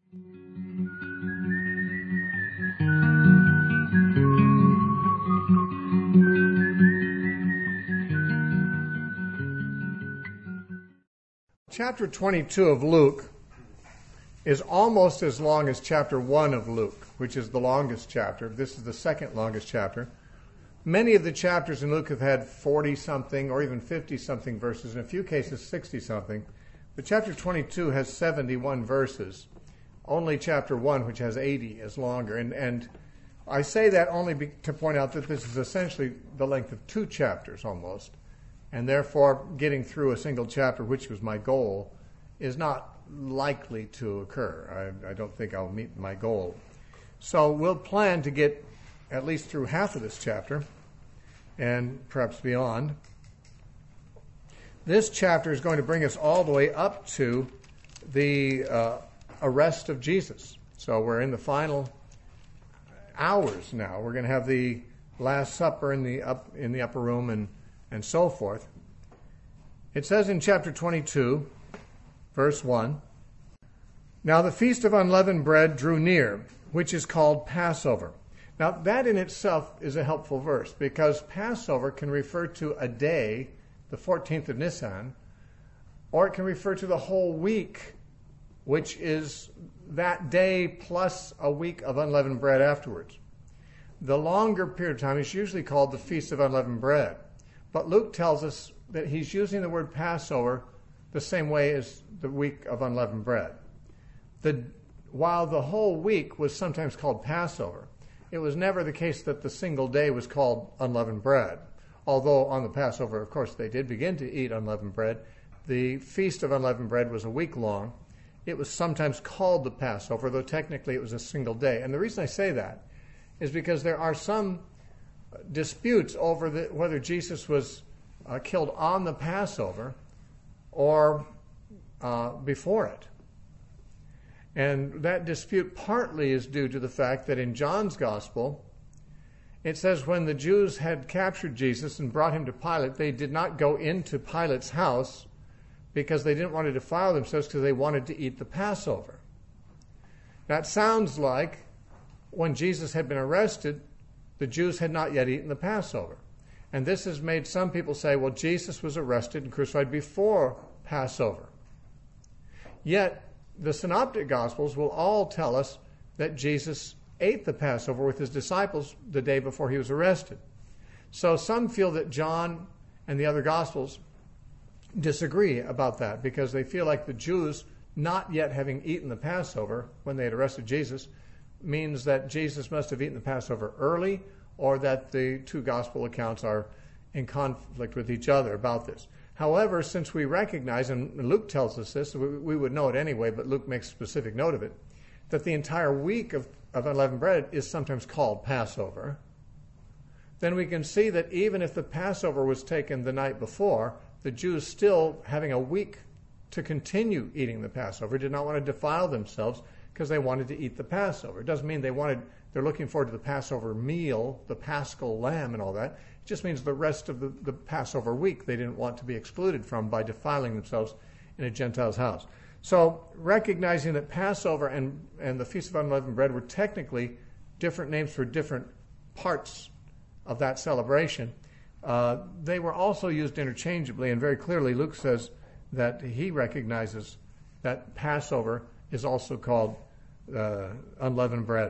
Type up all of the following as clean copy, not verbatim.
Chapter 22 of Luke is almost as long as chapter 1 of Luke, which is the longest chapter. This is the second longest chapter. Many of the chapters in Luke have had 40-something or even 50-something verses, in a few cases 60-something. But chapter 22 has 71 verses. Only chapter 1, which has 80, is longer. And I say that only to point out that this is essentially the length of 2 chapters almost. And therefore, getting through a single chapter, which was my goal, is not likely to occur. I don't think I'll meet my goal. So we'll plan to get at least through half of this chapter, and perhaps beyond. This chapter is going to bring us all the way up to the arrest of Jesus. So we're in the final hours now. We're going to have the Last Supper in the upper room and so forth. It says in chapter 22, verse 1, "Now the feast of unleavened bread drew near, which is called Passover." Now that in itself is a helpful verse, because Passover can refer to a day, the 14th of Nisan, or it can refer to the whole week, which is that day plus a week of unleavened bread afterwards. The longer period of time is usually called the Feast of Unleavened Bread. But Luke tells us that he's using the word Passover the same way as the week of unleavened bread. While the whole week was sometimes called Passover, it was never the case that the single day was called unleavened bread. Although on the Passover, of course, they did begin to eat unleavened bread. The Feast of Unleavened Bread was a week long. It was sometimes called the Passover, though technically it was a single day. And the reason I say that is because there are some disputes over whether Jesus was killed on the Passover or before it. And that dispute partly is due to the fact that in John's Gospel, it says when the Jews had captured Jesus and brought him to Pilate, they did not go into Pilate's house because they didn't want to defile themselves, because they wanted to eat the Passover. That sounds like when Jesus had been arrested, the Jews had not yet eaten the Passover. And this has made some people say, well, Jesus was arrested and crucified before Passover. Yet, the Synoptic Gospels will all tell us that Jesus ate the Passover with his disciples the day before he was arrested. So some feel that John and the other Gospels disagree about that, because they feel like the Jews not yet having eaten the Passover when they had arrested Jesus means that Jesus must have eaten the Passover early, or that the two gospel accounts are in conflict with each other about this. However, since we recognize, and Luke tells us this, we would know it anyway, but Luke makes specific note of it, that the entire week of unleavened bread is sometimes called Passover, then we can see that even if the Passover was taken the night before, the Jews still, having a week to continue eating the Passover, did not want to defile themselves because they wanted to eat the Passover. It doesn't mean they're looking forward to the Passover meal, the Paschal lamb and all that. It just means the rest of the Passover week they didn't want to be excluded from by defiling themselves in a Gentile's house. So recognizing that Passover and the Feast of Unleavened Bread were technically different names for different parts of that celebration, they were also used interchangeably, and very clearly Luke says that he recognizes that Passover is also called unleavened bread,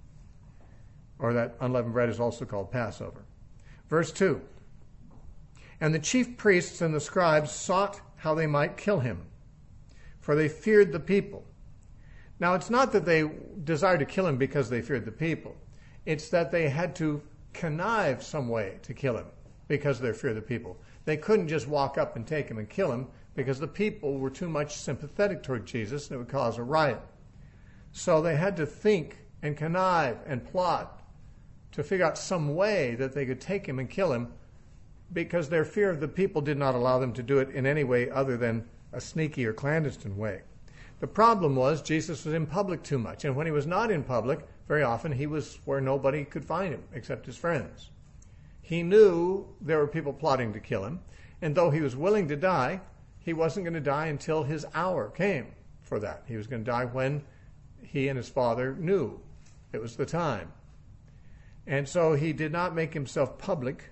or that unleavened bread is also called Passover. Verse 2, "And the chief priests and the scribes sought how they might kill him, for they feared the people." Now, it's not that they desired to kill him because they feared the people. It's that they had to connive some way to kill him because of their fear of the people. They couldn't just walk up and take him and kill him because the people were too much sympathetic toward Jesus and it would cause a riot. So they had to think and connive and plot to figure out some way that they could take him and kill him, because their fear of the people did not allow them to do it in any way other than a sneaky or clandestine way. The problem was Jesus was in public too much, and when he was not in public, very often he was where nobody could find him except his friends. He knew there were people plotting to kill him, and though he was willing to die, he wasn't going to die until his hour came for that. He was going to die when he and his Father knew. It was the time. And so he did not make himself public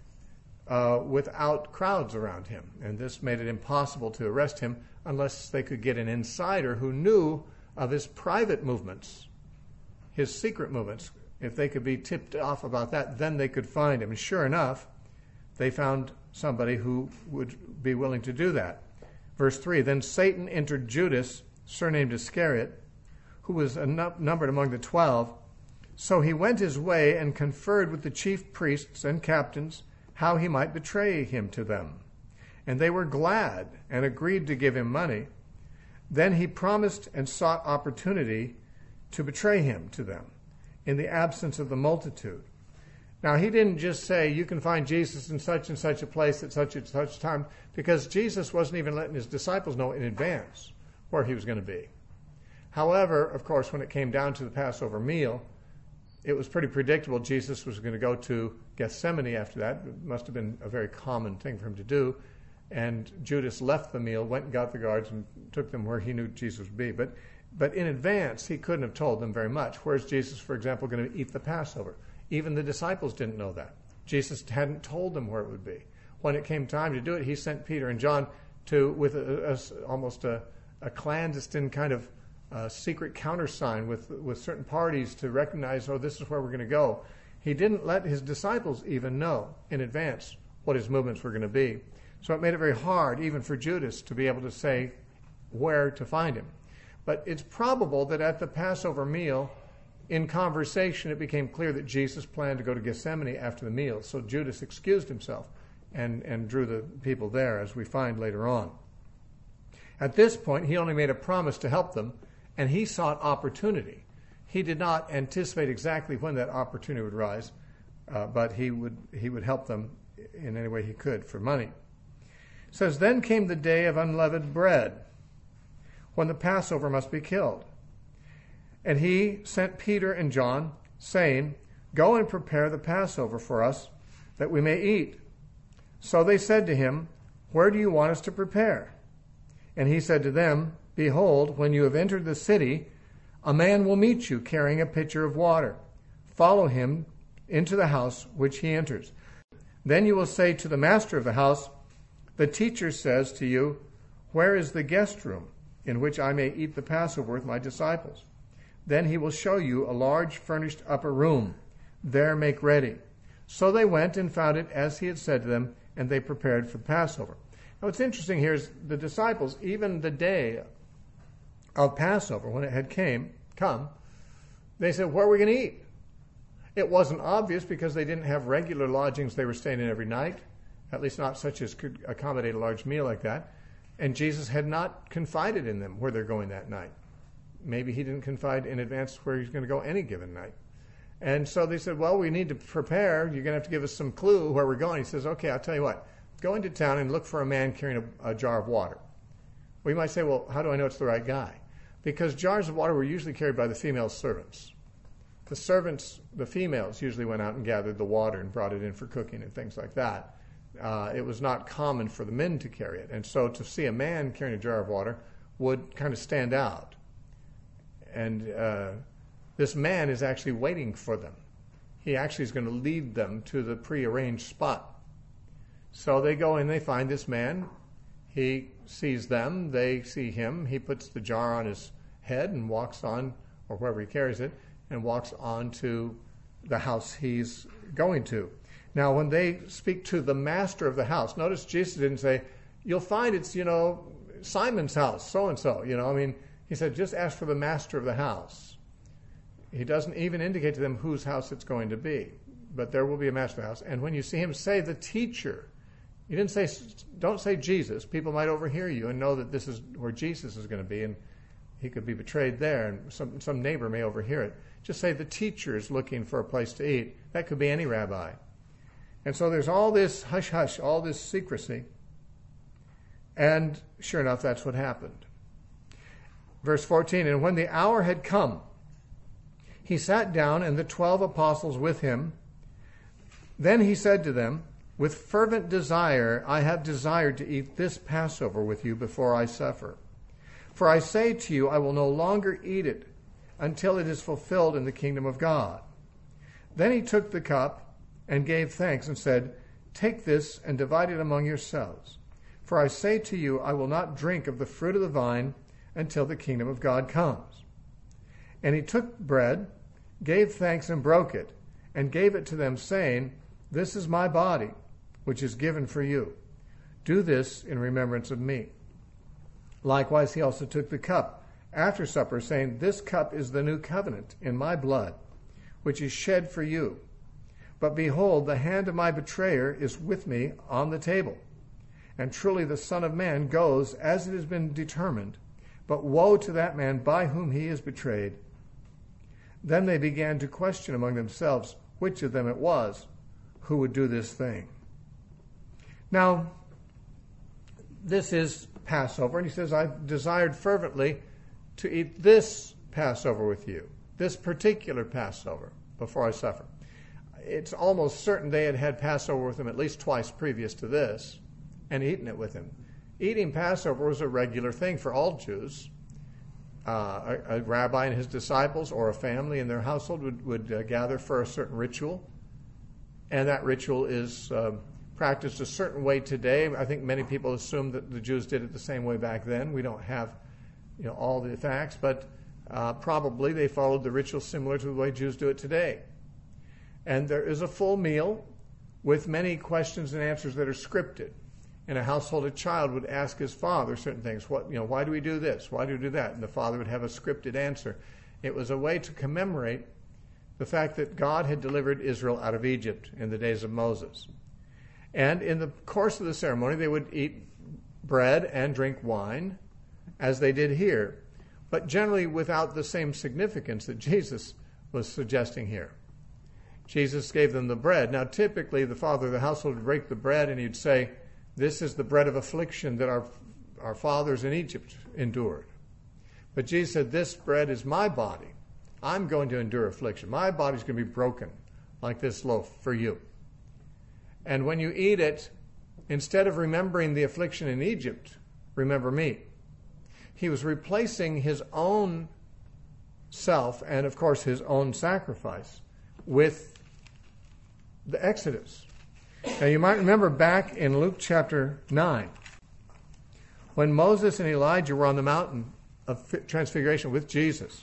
without crowds around him. And this made it impossible to arrest him unless they could get an insider who knew of his private movements, his secret movements. If they could be tipped off about that, then they could find him. And sure enough, they found somebody who would be willing to do that. Verse 3, then Satan entered Judas, surnamed Iscariot, who was numbered among the 12. So he went his way and conferred with the chief priests and captains how he might betray him to them. And they were glad and agreed to give him money. Then he promised and sought opportunity to betray him to them in the absence of the multitude. Now, he didn't just say, you can find Jesus in such and such a place at such and such time, because Jesus wasn't even letting his disciples know in advance where he was going to be. However, of course, when it came down to the Passover meal, it was pretty predictable Jesus was going to go to Gethsemane after that. It must have been a very common thing for him to do. And Judas left the meal, went and got the guards, and took them where he knew Jesus would be. But in advance, he couldn't have told them very much. Where's Jesus, for example, going to eat the Passover? Even the disciples didn't know that. Jesus hadn't told them where it would be. When it came time to do it, he sent Peter and John with almost a clandestine kind of secret countersign with certain parties to recognize, oh, this is where we're going to go. He didn't let his disciples even know in advance what his movements were going to be. So it made it very hard, even for Judas, to be able to say where to find him. But it's probable that at the Passover meal, in conversation, it became clear that Jesus planned to go to Gethsemane after the meal. So Judas excused himself and drew the people there, as we find later on. At this point, he only made a promise to help them, and he sought opportunity. He did not anticipate exactly when that opportunity would rise, but he would help them in any way he could for money. It says, then came the day of unleavened bread, when the Passover must be killed. And he sent Peter and John, saying, go and prepare the Passover for us, that we may eat. So they said to him, where do you want us to prepare? And he said to them, behold, when you have entered the city, a man will meet you carrying a pitcher of water. Follow him into the house which he enters. Then you will say to the master of the house, the teacher says to you, where is the guest room in which I may eat the Passover with my disciples? Then he will show you a large furnished upper room. There make ready. So they went and found it as he had said to them, and they prepared for Passover. Now what's interesting here is the disciples, even the day of Passover, when it had come, they said, where are we going to eat? It wasn't obvious because they didn't have regular lodgings they were staying in every night, at least not such as could accommodate a large meal like that. And Jesus had not confided in them where they're going that night. Maybe he didn't confide in advance where he's going to go any given night. And so they said, well, we need to prepare. You're going to have to give us some clue where we're going. He says, okay, I'll tell you what. Go into town and look for a man carrying a jar of water. Well, you might say, well, how do I know it's the right guy? Because jars of water were usually carried by the female servants. The servants, the females, usually went out and gathered the water and brought it in for cooking and things like that. It was not common for the men to carry it. And so to see a man carrying a jar of water would kind of stand out. And this man is actually waiting for them. He actually is going to lead them to the prearranged spot. So they go and they find this man. He sees them. They see him. He puts the jar on his head and walks on, or wherever he carries it, and walks on to the house he's going to. Now, when they speak to the master of the house, notice Jesus didn't say, you'll find it's, Simon's house, so-and-so. He said, just ask for the master of the house. He doesn't even indicate to them whose house it's going to be, but there will be a master of the house. And when you see him say the teacher, you didn't say, don't say Jesus. People might overhear you and know that this is where Jesus is going to be, and he could be betrayed there, and some neighbor may overhear it. Just say the teacher is looking for a place to eat. That could be any rabbi. And so there's all this hush-hush, all this secrecy. And sure enough, that's what happened. Verse 14, and when the hour had come, he sat down and the 12 apostles with him. Then he said to them, with fervent desire, I have desired to eat this Passover with you before I suffer. For I say to you, I will no longer eat it until it is fulfilled in the kingdom of God." Then he took the cup and gave thanks and said, "Take this and divide it among yourselves. For I say to you, I will not drink of the fruit of the vine until the kingdom of God comes." And he took bread, gave thanks and broke it, and gave it to them, saying, "This is my body, which is given for you. Do this in remembrance of me." Likewise, he also took the cup after supper, saying, "This cup is the new covenant in my blood, which is shed for you. But behold, the hand of my betrayer is with me on the table. And truly the Son of Man goes as it has been determined, but woe to that man by whom he is betrayed." Then they began to question among themselves which of them it was who would do this thing. Now, this is Passover, and he says, "I desired fervently to eat this Passover with you, this particular Passover, before I suffer." It's almost certain they had had Passover with him at least twice previous to this and eaten it with him. Eating Passover was a regular thing for all Jews. A rabbi and his disciples or a family in their household would gather for a certain ritual, and that ritual is practiced a certain way today. I think many people assume that the Jews did it the same way back then. We don't have all the facts, but probably they followed the ritual similar to the way Jews do it today. And there is a full meal with many questions and answers that are scripted. In a household, a child would ask his father certain things. Why do we do this? Why do we do that? And the father would have a scripted answer. It was a way to commemorate the fact that God had delivered Israel out of Egypt in the days of Moses. And in the course of the ceremony, they would eat bread and drink wine, as they did here, but generally without the same significance that Jesus was suggesting here. Jesus gave them the bread. Now, typically, the father of the household would break the bread and he'd say, "This is the bread of affliction that our fathers in Egypt endured." But Jesus said, "This bread is my body. I'm going to endure affliction. My body's going to be broken like this loaf for you. And when you eat it, instead of remembering the affliction in Egypt, remember me." He was replacing his own self and, of course, his own sacrifice with the Exodus. Now, you might remember back in Luke chapter 9, when Moses and Elijah were on the mountain of Transfiguration with Jesus.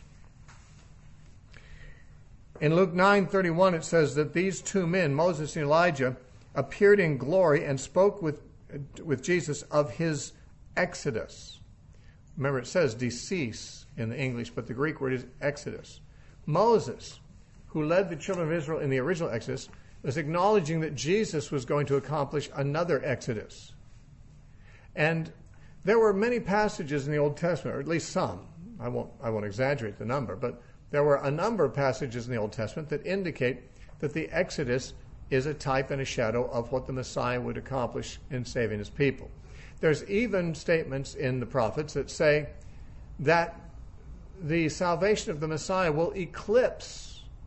In Luke 9:31, it says that these two men, Moses and Elijah, appeared in glory and spoke with Jesus of his exodus. Remember, it says decease in the English, but the Greek word is exodus. Moses, who led the children of Israel in the original Exodus, was acknowledging that Jesus was going to accomplish another Exodus. And there were many passages in the Old Testament, or at least some. I won't exaggerate the number, but there were a number of passages in the Old Testament that indicate that the Exodus is a type and a shadow of what the Messiah would accomplish in saving his people. There's even statements in the prophets that say that the salvation of the Messiah will eclipse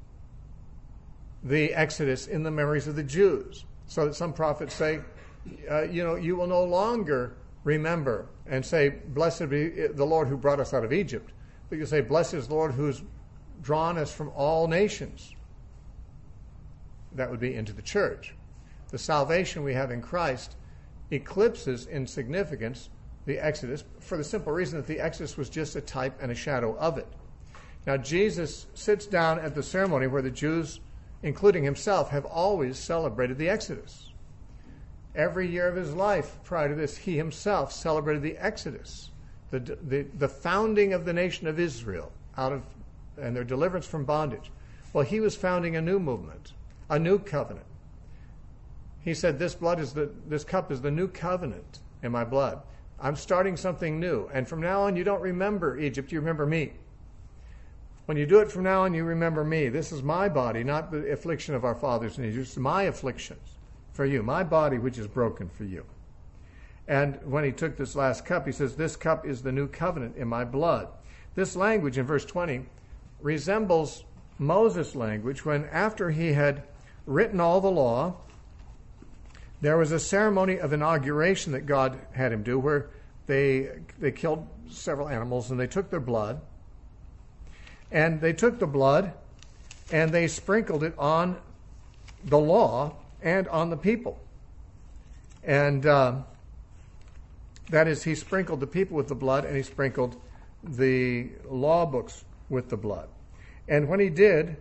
the Exodus in the memories of the Jews. So that some prophets say, you will no longer remember and say, "Blessed be the Lord who brought us out of Egypt." But you say, "Blessed is the Lord who's drawn us from all nations." That would be into the church. The salvation we have in Christ eclipses in significance the Exodus for the simple reason that the Exodus was just a type and a shadow of it. Now, Jesus sits down at the ceremony where the Jews, including himself, have always celebrated the Exodus. Every year of his life prior to this, he himself celebrated the Exodus, the founding of the nation of Israel and their deliverance from bondage. Well, he was founding a new movement, a new covenant. He said, this cup is the new covenant in my blood. I'm starting something new. And from now on, you don't remember Egypt, you remember me. When you do it from now on, you remember me. This is my body, not the affliction of our fathers in Egypt. It's my afflictions for you, my body which is broken for you. And when he took this last cup, he says, "This cup is the new covenant in my blood." This language in verse 20 resembles Moses' language when, after he had written all the law, there was a ceremony of inauguration that God had him do where they killed several animals and they took their blood. And they took the blood and they sprinkled it on the law and on the people. And that is, he sprinkled the people with the blood, and he sprinkled the law books with the blood. And when he did,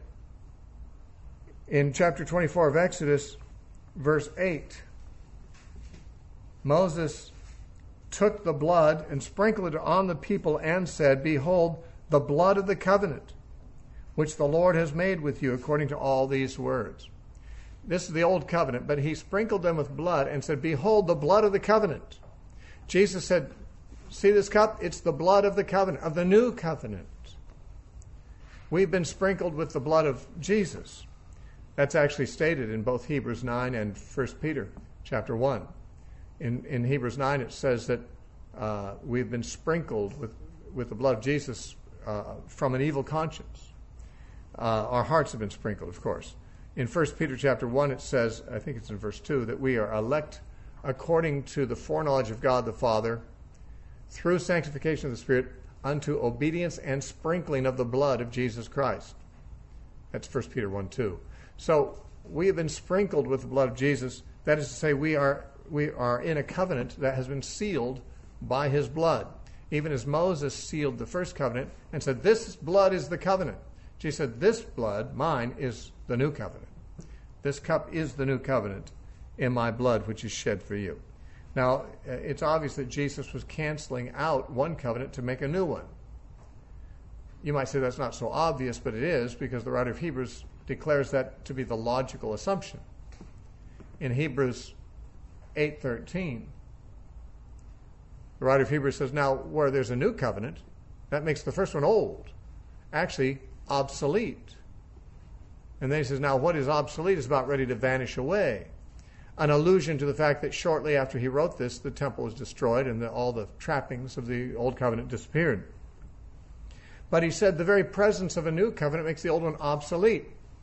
in chapter 24 of Exodus, verse 8, Moses took the blood and sprinkled it on the people and said, "Behold, the blood of the covenant, which the Lord has made with you according to all these words." This is the old covenant, but he sprinkled them with blood and said, "Behold, the blood of the covenant." Jesus said, "See this cup? It's the blood of the covenant, of the new covenant." We've been sprinkled with the blood of Jesus. That's actually stated in both Hebrews 9 and 1 Peter chapter 1. In Hebrews 9 it says that we've been sprinkled with the blood of Jesus from an evil conscience. Our hearts have been sprinkled, of course. In 1 Peter chapter 1 it says, I think it's in verse 2, that we are elect according to the foreknowledge of God the Father, through sanctification of the Spirit, unto obedience and sprinkling of the blood of Jesus Christ. That's 1 Peter 1:2. So we have been sprinkled with the blood of Jesus. That is to say, we are in a covenant that has been sealed by his blood. Even as Moses sealed the first covenant and said, "This blood is the covenant." Jesus said, "This blood, mine, is the new covenant. This cup is the new covenant in my blood, which is shed for you." Now, it's obvious that Jesus was canceling out one covenant to make a new one. You might say that's not so obvious, but it is, because the writer of Hebrews declares that to be the logical assumption. In Hebrews 8:13, the writer of Hebrews says, "Now, where there's a new covenant, that makes the first one old, actually obsolete." And then he says, now what is obsolete is about ready to vanish away. An allusion to the fact that shortly after he wrote this, the temple was destroyed and all the trappings of the old covenant disappeared. But he said the very presence of a new covenant makes the old one obsolete.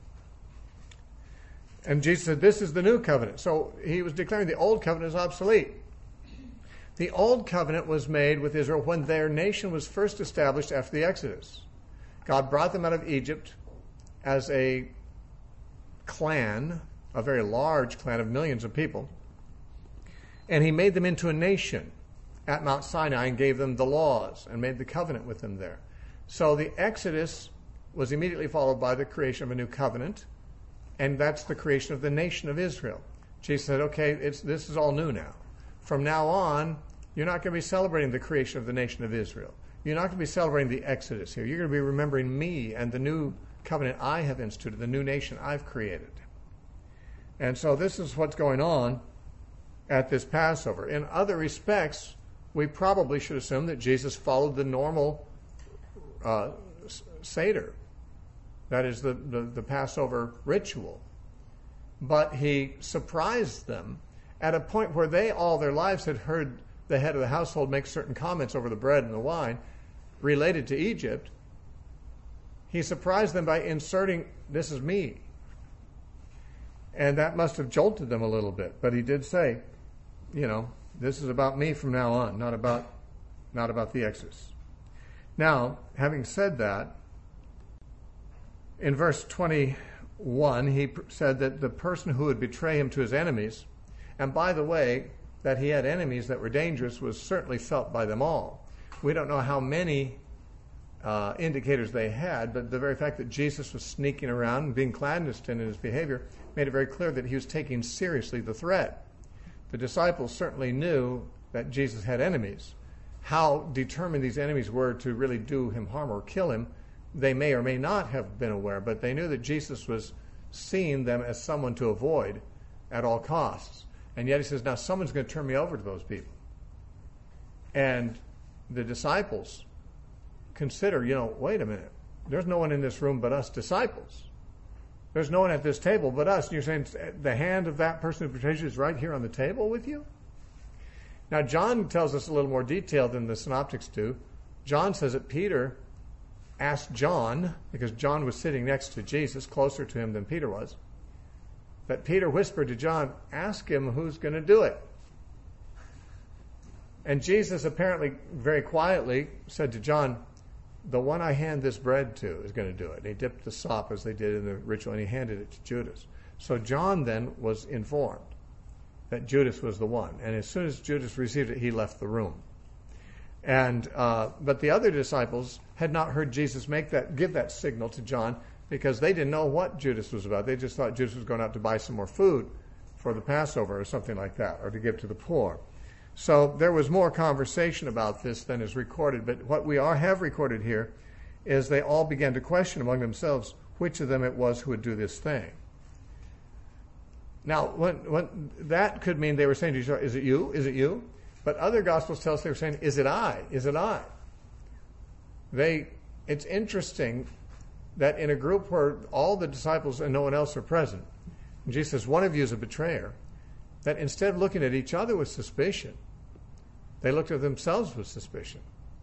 And Jesus said, "This is the new covenant." So he was declaring the old covenant is obsolete. The old covenant was made with Israel when their nation was first established after the Exodus. God brought them out of Egypt as a clan, a very large clan of millions of people, and he made them into a nation at Mount Sinai and gave them the laws and made the covenant with them there. So the Exodus was immediately followed by the creation of a new covenant, and that's the creation of the nation of Israel. Jesus said, okay, this is all new now. From now on, you're not going to be celebrating the creation of the nation of Israel. You're not going to be celebrating the Exodus here. You're going to be remembering me and the new covenant I have instituted, the new nation I've created. And so this is what's going on at this Passover. In other respects, we probably should assume that Jesus followed the normal Seder. That is the Passover ritual. But he surprised them at a point where they all their lives had heard the head of the household make certain comments over the bread and the wine related to Egypt. He surprised them by inserting, "This is me." And that must have jolted them a little bit. But he did say, this is about me from now on, not about the Exodus. Now, having said that, in verse 21, he said that the person who would betray him to his enemies, and by the way, that he had enemies that were dangerous, was certainly felt by them all. We don't know how many indicators they had, but the very fact that Jesus was sneaking around and being clandestine in his behavior made it very clear that he was taking seriously the threat. The disciples certainly knew that Jesus had enemies. How determined these enemies were to really do him harm or kill him, they may or may not have been aware, but they knew that Jesus was seeing them as someone to avoid at all costs. And yet he says, now someone's going to turn me over to those people. And the disciples consider, wait a minute, there's no one in this room but us disciples. There's no one at this table but us. And you're saying the hand of that person who betrays you is right here on the table with you? Now, John tells us a little more detail than the synoptics do. John says that Peter asked John, because John was sitting next to Jesus, closer to him than Peter was, that Peter whispered to John, ask him who's going to do it. And Jesus apparently very quietly said to John, the one I hand this bread to is going to do it. And he dipped the sop as they did in the ritual, and he handed it to Judas. So John then was informed that Judas was the one. And as soon as Judas received it, he left the room. And but the other disciples had not heard Jesus give that signal to John, because they didn't know what Judas was about. They just thought Judas was going out to buy some more food for the Passover or something like that, or to give to the poor. So there was more conversation about this than is recorded. But what we have recorded here is they all began to question among themselves which of them it was who would do this thing. Now, when that could mean they were saying to each other, is it you? Is it you? But other Gospels tell us they were saying, is it I? Is it I? It's interesting that in a group where all the disciples and no one else are present, and Jesus says, one of you is a betrayer, that instead of looking at each other with suspicion, they looked at themselves with suspicion.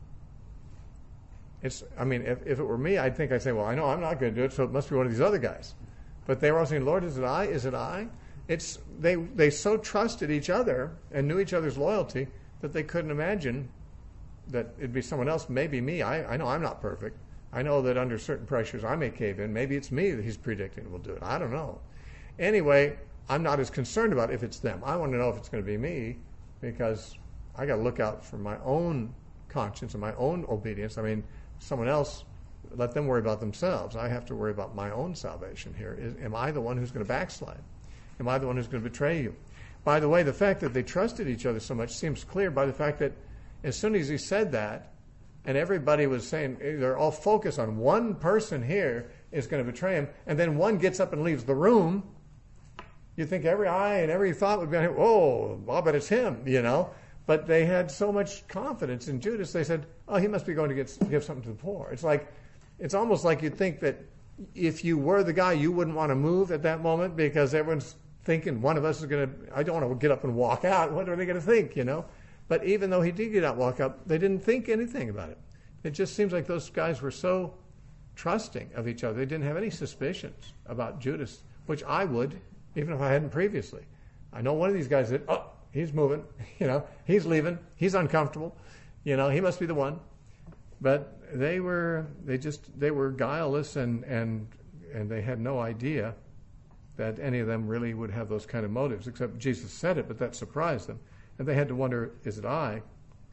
If it were me, I'd say, well, I know I'm not going to do it, so it must be one of these other guys. But they were all saying, Lord, is it I? Is it I? They so trusted each other and knew each other's loyalty that they couldn't imagine that it'd be someone else, maybe me. I know I'm not perfect. I know that under certain pressures I may cave in. Maybe it's me that he's predicting will do it. I don't know. Anyway, I'm not as concerned about if it's them. I want to know if it's going to be me, because I got to look out for my own conscience and my own obedience. Someone else, let them worry about themselves. I have to worry about my own salvation here. Am I the one who's going to backslide? Am I the one who's going to betray you? By the way, the fact that they trusted each other so much seems clear by the fact that as soon as he said that, and everybody was saying, they're all focused on one person here is going to betray him, and then one gets up and leaves the room, you'd think every eye and every thought would be on him. Oh, I'll bet it's him, But they had so much confidence in Judas, they said, oh, he must be going to give something to the poor. It's almost like you'd think that if you were the guy, you wouldn't want to move at that moment, because everyone's thinking one of us is going to, I don't want to get up and walk out. What are they going to think, But even though he did get out and walk up, they didn't think anything about it. It just seems like those guys were so trusting of each other. They didn't have any suspicions about Judas, which I would, even if I hadn't previously. I know one of these guys that, oh, he's moving, he's leaving, he's uncomfortable, he must be the one. But they were guileless, and they had no idea that any of them really would have those kind of motives, except Jesus said it, but that surprised them. And they had to wonder, is it I?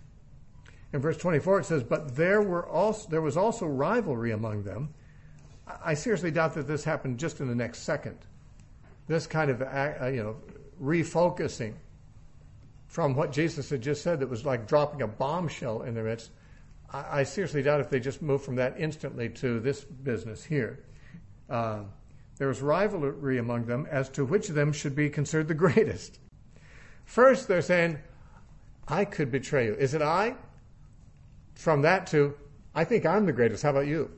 In verse 24 it says, but there was also rivalry among them. I seriously doubt that this happened just in the next second. This kind of refocusing from what Jesus had just said, that was like dropping a bombshell in their midst. I seriously doubt if they just moved from that instantly to this business here. There was rivalry among them as to which of them should be considered the greatest. First, they're saying, I could betray you. Is it I? From that to, I think I'm the greatest. How about you?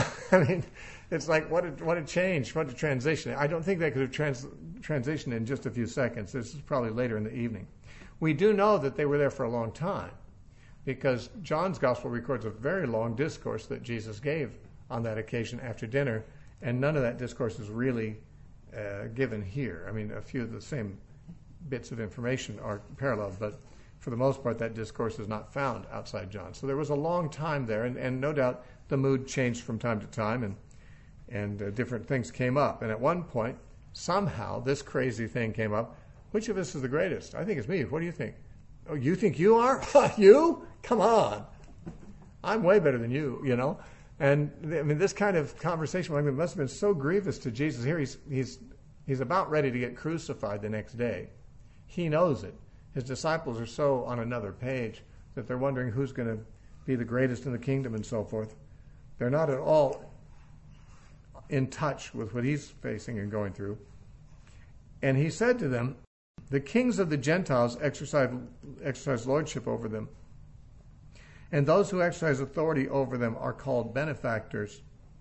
It's like, what a change, what a transition. I don't think they could have transitioned in just a few seconds. This is probably later in the evening. We do know that they were there for a long time, because John's gospel records a very long discourse that Jesus gave on that occasion after dinner, and none of that discourse is really given here. A few of the same bits of information are paralleled, but for the most part that discourse is not found outside John. So there was a long time there, and no doubt the mood changed from time to time, and different things came up. And at one point, somehow, this crazy thing came up. Which of us is the greatest? I think it's me. What do you think? Oh, you think you are? You? Come on. I'm way better than you, And this kind of conversation among them must have been so grievous to Jesus. Here he's about ready to get crucified the next day. He knows it. His disciples are so on another page that they're wondering who's going to be the greatest in the kingdom and so forth. They're not at all in touch with what he's facing and going through. And he said to them, the kings of the Gentiles exercise lordship over them, and those who exercise authority over them are called benefactors.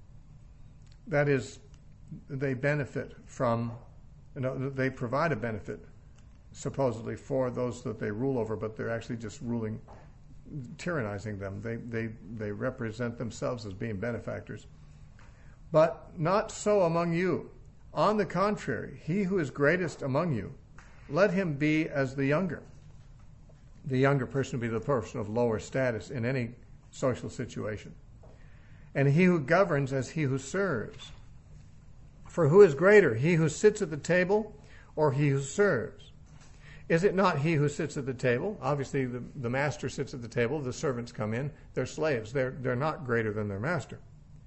That is, they benefit from, they provide a benefit, supposedly, for those that they rule over, but they're actually just tyrannizing them. They represent themselves as being benefactors. But not so among you. On the contrary, he who is greatest among you, let him be as the younger. The younger person would be the person of lower status in any social situation. and he who governs as he who serves. For who is greater, he who sits at the table or he who serves? Is it not he who sits at the table? Obviously, the master sits at the table. The servants come in. They're slaves. They're not greater than their master.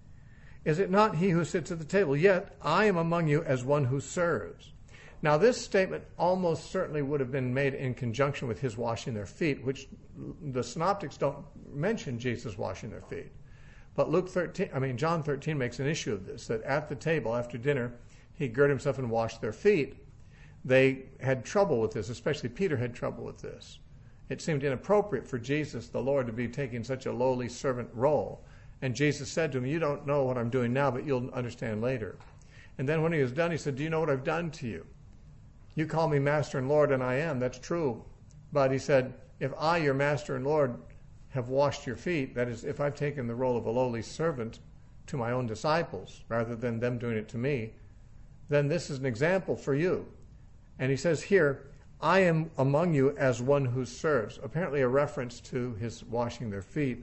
Is it not he who sits at the table? Yet I am among you as one who serves. Now, this statement almost certainly would have been made in conjunction with his washing their feet, which the synoptics don't mention Jesus washing their feet. But John 13 makes an issue of this, that at the table after dinner, he girded himself and washed their feet. They had trouble with this, especially Peter had trouble with this. It seemed inappropriate for Jesus, the Lord, to be taking such a lowly servant role. And Jesus said to him, you don't know what I'm doing now, but you'll understand later. And then when he was done, he said, do you know what I've done to you? You call me Master and Lord, and I am. That's true. But he said, if I, your Master and Lord, have washed your feet, that is, if I've taken the role of a lowly servant to my own disciples, rather than them doing it to me, then this is an example for you. And he says here, I am among you as one who serves. Apparently a reference to his washing their feet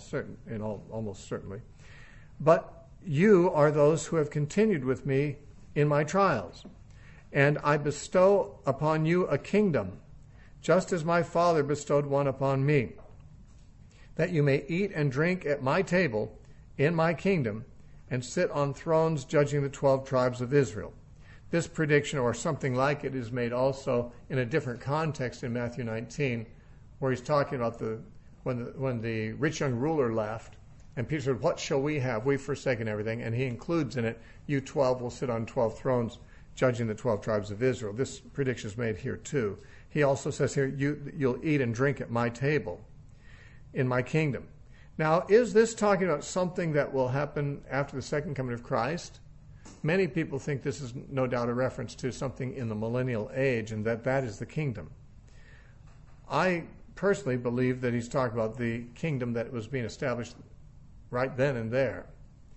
almost certainly. But you are those who have continued with me in my trials. And I bestow upon you a kingdom, just as my Father bestowed one upon me, that you may eat and drink at my table in my kingdom and sit on thrones judging the 12 tribes of Israel. This prediction, or something like it, is made also in a different context in Matthew 19, where he's talking about when the rich young ruler left, and Peter said, what shall we have? We've forsaken everything. And he includes in it, you 12 will sit on 12 thrones, judging the 12 tribes of Israel. This prediction is made here too. He also says here, you'll eat and drink at my table in my kingdom. Now, is this talking about something that will happen after the second coming of Christ? Many people think this is no doubt a reference to something in the millennial age, and that is the kingdom. I personally believe that he's talking about the kingdom that was being established right then and there.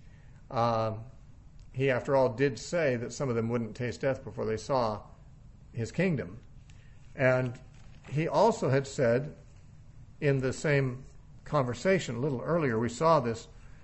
He, after all, did say that some of them wouldn't taste death before they saw his kingdom. And he also had said in the same conversation a little earlier, we saw this,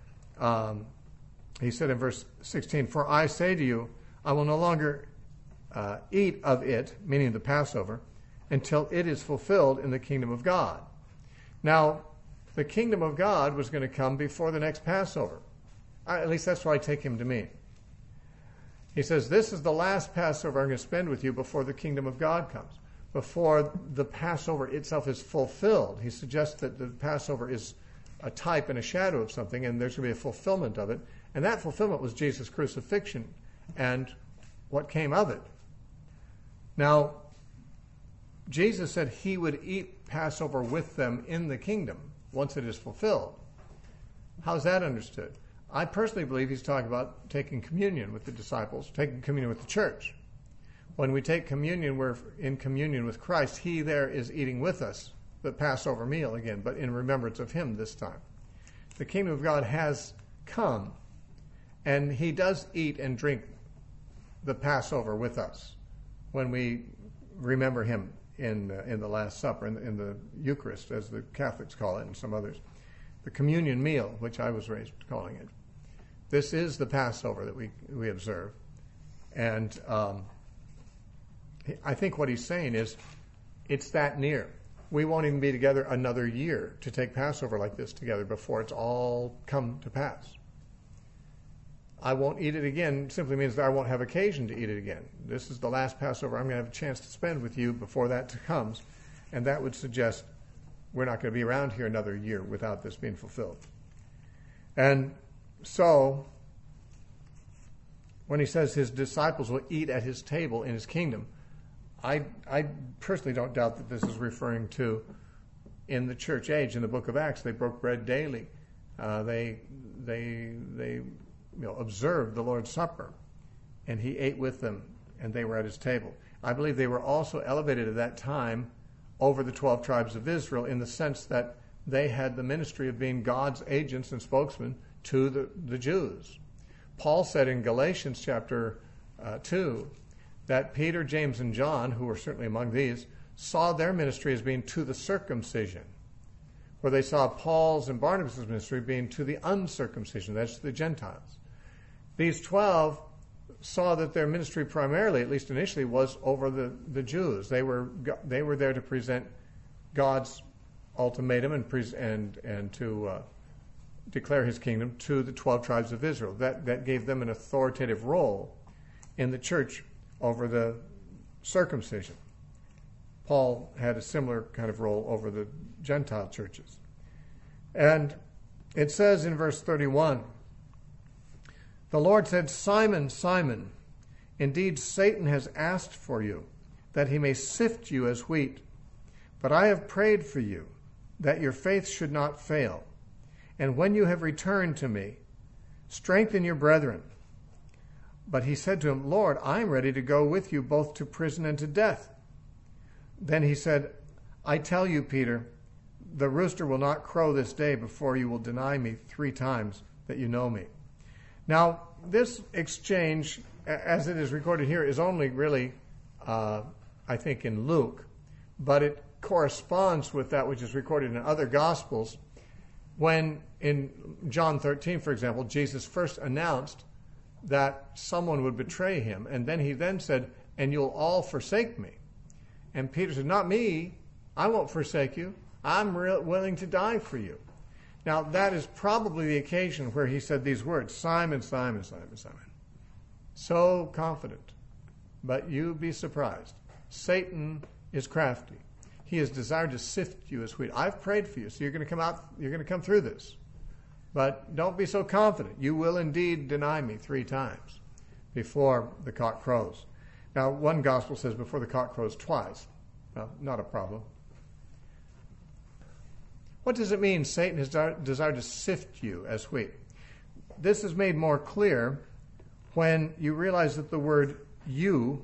he said in verse 16, for I say to you, I will no longer eat of it, meaning the Passover, until it is fulfilled in the kingdom of God. Now, the kingdom of God was going to come before the next Passover. At least that's what I take him to mean. He says, this is the last Passover I'm going to spend with you before the kingdom of God comes, before the Passover itself is fulfilled. He suggests that the Passover is a type and a shadow of something, and there's going to be a fulfillment of it. And that fulfillment was Jesus' crucifixion and what came of it. Now, Jesus said he would eat Passover with them in the kingdom once it is fulfilled. How's that understood? I personally believe he's talking about taking communion with the disciples, taking communion with the church. When we take communion, we're in communion with Christ. He there is eating with us the Passover meal again, but in remembrance of him this time. The kingdom of God has come, and he does eat and drink the Passover with us when we remember him in the Last Supper, in the Eucharist, as the Catholics call it, and some others. The communion meal, which I was raised calling it. This is the Passover that we observe. And I think what he's saying is, it's that near. We won't even be together another year to take Passover like this together before it's all come to pass. I won't eat it again simply means that I won't have occasion to eat it again. This is the last Passover I'm going to have a chance to spend with you before that comes. And that would suggest we're not going to be around here another year without this being fulfilled. And so, when he says his disciples will eat at his table in his kingdom, I personally don't doubt that this is referring to in the church age. In the book of Acts, they broke bread daily. They observed the Lord's Supper, and he ate with them, and they were at his table. I believe they were also elevated at that time over the 12 tribes of Israel in the sense that they had the ministry of being God's agents and spokesmen to the Jews. Paul said in Galatians chapter 2 that Peter, James, and John, who were certainly among these, saw their ministry as being to the circumcision, where they saw Paul's and Barnabas' ministry being to the uncircumcision, that's the Gentiles. These 12 saw that their ministry primarily, at least initially, was over the Jews. They were there to present God's ultimatum and to declare his kingdom to the 12 tribes of Israel. That gave them an authoritative role in the church over the circumcision. Paul had a similar kind of role over the Gentile churches. And it says in verse 31, the Lord said, Simon, Simon, indeed Satan has asked for you, that he may sift you as wheat. But I have prayed for you, that your faith should not fail. And when you have returned to me, strengthen your brethren. But he said to him, Lord, I am ready to go with you both to prison and to death. Then he said, I tell you, Peter, the rooster will not crow this day before you will deny me 3 times that you know me. Now, this exchange, as it is recorded here, is only really, I think, in Luke, but it corresponds with that which is recorded in other Gospels. When in John 13, for example, Jesus first announced that someone would betray him, and then he said, and you'll all forsake me. And Peter said, not me, I won't forsake you. I'm willing to die for you. Now, that is probably the occasion where he said these words, Simon, Simon, Simon, Simon. So confident. But you be surprised. Satan is crafty. He has desired to sift you as wheat. I've prayed for you, so you're going to come through this. But don't be so confident. You will indeed deny me 3 times before the cock crows. Now, one gospel says before the cock crows twice. Well, not a problem. What does it mean Satan has desired to sift you as wheat? This is made more clear when you realize that the word you,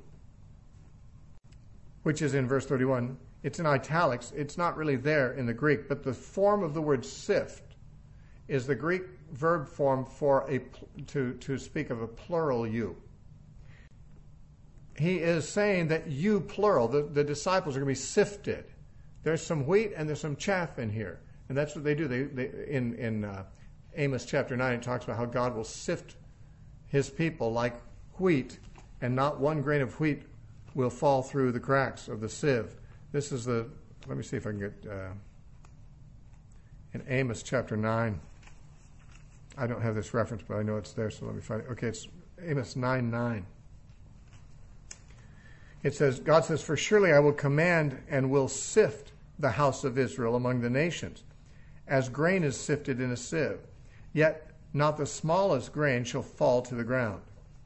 which is in verse 31, it's in italics. It's not really there in the Greek, but the form of the word sift is the Greek verb form for to speak of a plural you. He is saying that you, plural, the disciples are going to be sifted. There's some wheat and there's some chaff in here. And that's what they do. In Amos chapter 9, it talks about how God will sift his people like wheat, and not one grain of wheat will fall through the cracks of the sieve. This is let me see if I can get, in Amos chapter 9. I don't have this reference, but I know it's there, so let me find it. Okay, it's Amos 9:9. It says, God says, for surely I will command and will sift the house of Israel among the nations, as grain is sifted in a sieve. Yet not the smallest grain shall fall to the ground.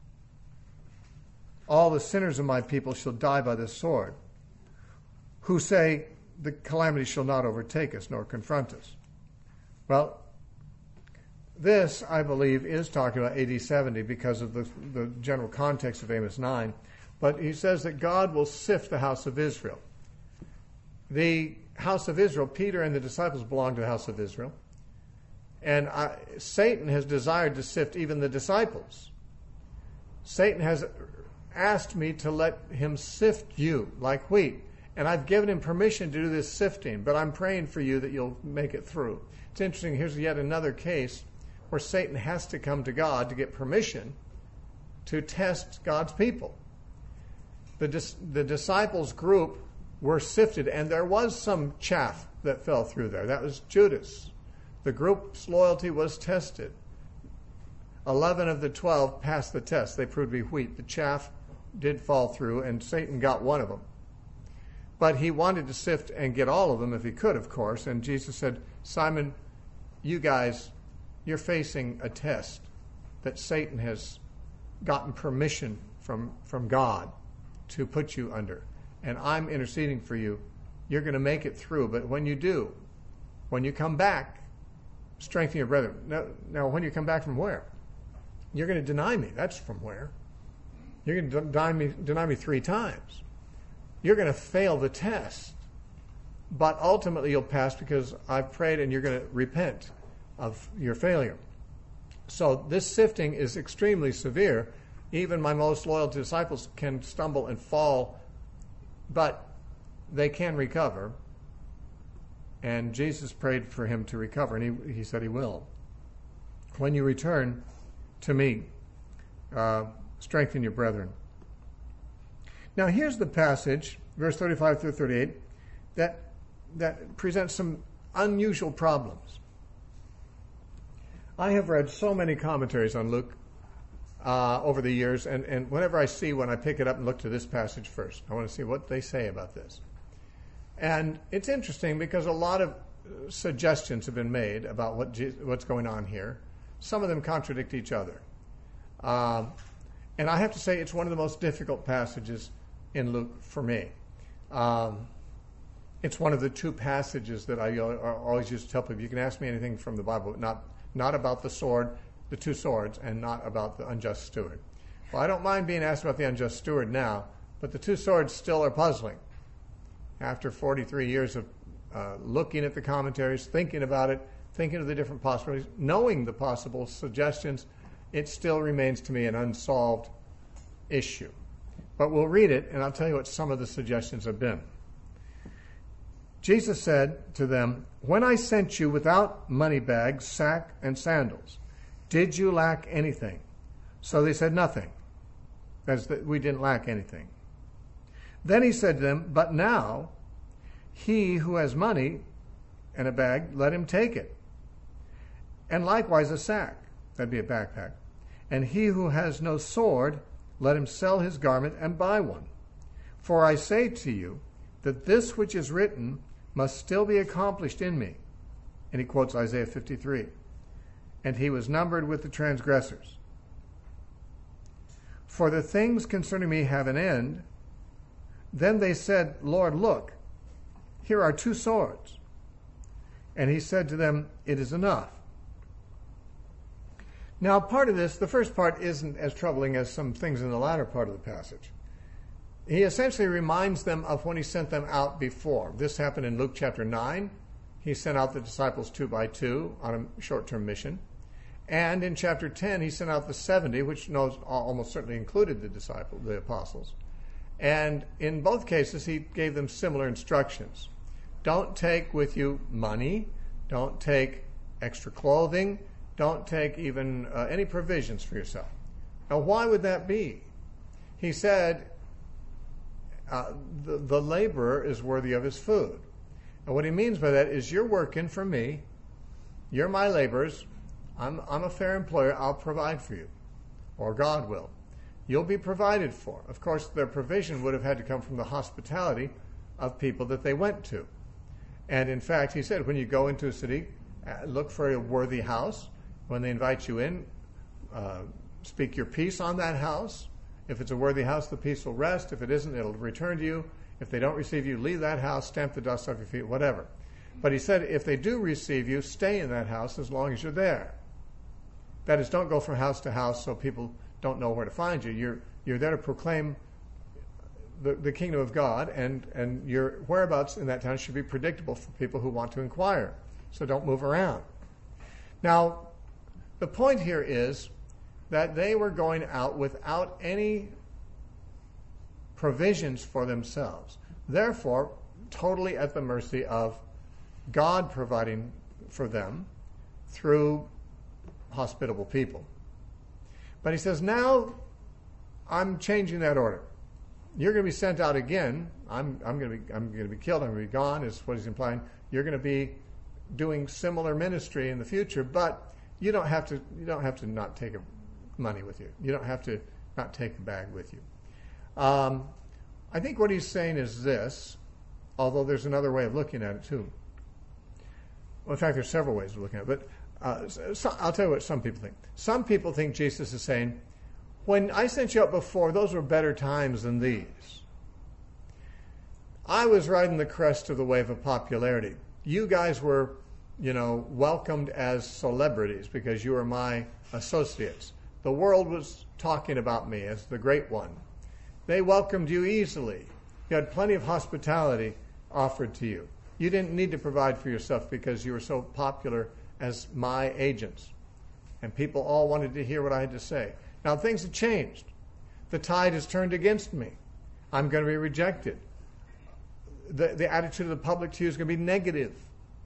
All the sinners of my people shall die by the sword, who say, the calamity shall not overtake us nor confront us. Well, this, I believe, is talking about AD 70 because of the general context of Amos 9. But he says that God will sift the house of Israel. The house of Israel, Peter and the disciples belong to the house of Israel. And Satan has desired to sift even the disciples. Satan has asked me to let him sift you like wheat. And I've given him permission to do this sifting, but I'm praying for you that you'll make it through. It's interesting, here's yet another case where Satan has to come to God to get permission to test God's people. The disciples group were sifted, and there was some chaff that fell through there. That was Judas. The group's loyalty was tested. 11 of the 12 passed the test. They proved to be wheat. The chaff did fall through, and Satan got one of them. But he wanted to sift and get all of them if he could, of course. And Jesus said, Simon, you guys, you're facing a test that Satan has gotten permission from God to put you under. And I'm interceding for you. You're going to make it through. But when you do, when you come back, strengthen your brethren. Now, when you come back from where? You're going to deny me. That's from where? You're going to deny me 3 times. You're going to fail the test. But ultimately you'll pass because I've prayed and you're going to repent of your failure. So this sifting is extremely severe. Even my most loyal disciples can stumble and fall, but they can recover. And Jesus prayed for him to recover, and he said he will. When you return to me, strengthen your brethren. Now here's the passage, verse 35 through 38, that presents some unusual problems. I have read so many commentaries on Luke over the years, and whenever I pick it up and look to this passage first, I want to see what they say about this. And it's interesting because a lot of suggestions have been made about what's going on here. Some of them contradict each other. And I have to say it's one of the most difficult passages in Luke for me. It's one of the two passages that I always used to tell people, you can ask me anything from the Bible, but not about the sword, the two swords, and not about the unjust steward. Well, I don't mind being asked about the unjust steward now, but the two swords still are puzzling. After 43 years of looking at the commentaries, thinking about it, thinking of the different possibilities, knowing the possible suggestions, it still remains to me an unsolved issue. But we'll read it, and I'll tell you what some of the suggestions have been. Jesus said to them, "When I sent you without money bags, sack, and sandals, did you lack anything?" So they said, "Nothing." That is, that we didn't lack anything. Then he said to them, "But now, he who has money and a bag, let him take it. And likewise a sack," that'd be a backpack. "And he who has no sword, let him sell his garment and buy one. For I say to you that this which is written must still be accomplished in me." And he quotes Isaiah 53. "And he was numbered with the transgressors. For the things concerning me have an end." Then they said, "Lord, look, here are two swords." And he said to them, "It is enough." Now, part of this, the first part isn't as troubling as some things in the latter part of the passage. He essentially reminds them of when he sent them out before. This happened in Luke chapter 9. He sent out the disciples 2 by 2 on a short-term mission. And in chapter 10, he sent out the 70, which almost certainly included the apostles. And in both cases, he gave them similar instructions. Don't take with you money. Don't take extra clothing. Don't take even any provisions for yourself. Now, why would that be? He said, the laborer is worthy of his food. And what he means by that is, you're working for me. You're my laborers. I'm a fair employer. I'll provide for you. Or God will. You'll be provided for. Of course, their provision would have had to come from the hospitality of people that they went to. And in fact, he said, when you go into a city, look for a worthy house. When they invite you in, speak your peace on that house. If it's a worthy house, the peace will rest. If it isn't, it'll return to you. If they don't receive you, leave that house, stamp the dust off your feet, whatever. But he said, if they do receive you, stay in that house as long as you're there. That is, don't go from house to house so people don't know where to find you. You're there to proclaim the kingdom of God, and your whereabouts in that town should be predictable for people who want to inquire. So don't move around. Now, the point here is that they were going out without any provisions for themselves. Therefore, totally at the mercy of God providing for them through hospitable people. But he says, now I'm changing that order. You're going to be sent out again. I'm going to be killed. I'm going to be gone, is what he's implying. You're going to be doing similar ministry in the future, but you don't have to not take money with you. You don't have to not take a bag with you. I think what he's saying is this, although there's another way of looking at it too. Well, in fact, there's several ways of looking at it, but I'll tell you what some people think. Some people think Jesus is saying, when I sent you out before, those were better times than these. I was riding the crest of the wave of popularity. You guys were, welcomed as celebrities because you were my associates. The world was talking about me as the great one. They welcomed you easily. You had plenty of hospitality offered to you. You didn't need to provide for yourself because you were so popular as my agents. And people all wanted to hear what I had to say. Now things have changed. The tide has turned against me. I'm going to be rejected. The attitude of the public to you is going to be negative.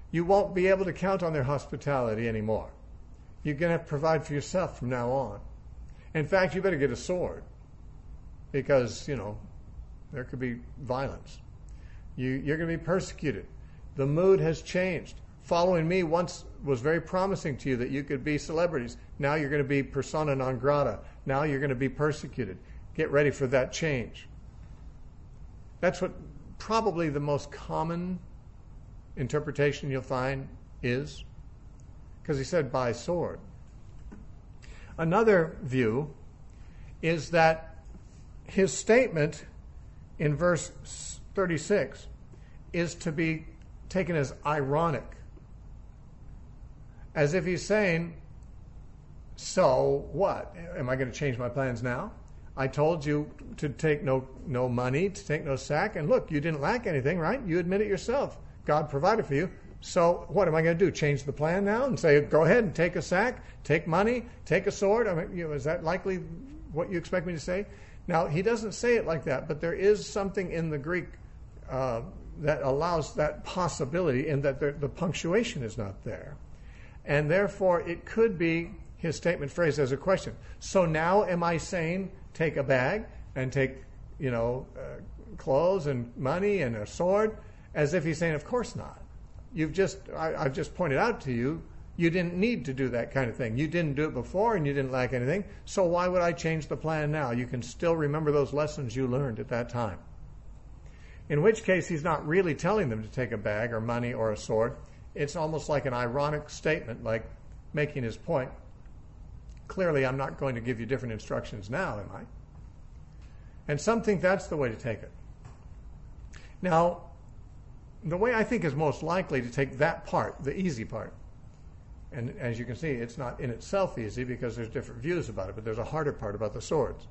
You won't be able to count on their hospitality anymore. You're going to have to provide for yourself from now on. In fact, you better get a sword because, there could be violence. You're going to be persecuted. The mood has changed. Following me once was very promising to you that you could be celebrities. Now you're going to be persona non grata. Now you're going to be persecuted. Get ready for that change. That's what probably the most common interpretation you'll find is, because he said by sword. Another view is that his statement in verse 36 is to be taken as ironic, as if he's saying, so what? Am I going to change my plans now? I told you to take no money, to take no sack, and look, you didn't lack anything, right? You admit it yourself. God provided for you. So what am I going to do? Change the plan now and say, go ahead and take a sack, take money, take a sword? I mean, is that likely what you expect me to say? Now, he doesn't say it like that, but there is something in the Greek that allows that possibility in that the punctuation is not there. And therefore, it could be his statement phrased as a question. So now am I saying take a bag and take, clothes and money and a sword? As if he's saying, of course not. I've just pointed out to you, you didn't need to do that kind of thing. You didn't do it before and you didn't lack anything. So why would I change the plan now? You can still remember those lessons you learned at that time. In which case, he's not really telling them to take a bag or money or a sword. It's almost like an ironic statement, like making his point. Clearly, I'm not going to give you different instructions now, am I? And some think that's the way to take it. Now, the way I think is most likely to take that part, the easy part, and as you can see, it's not in itself easy because there's different views about it, but there's a harder part about the swords.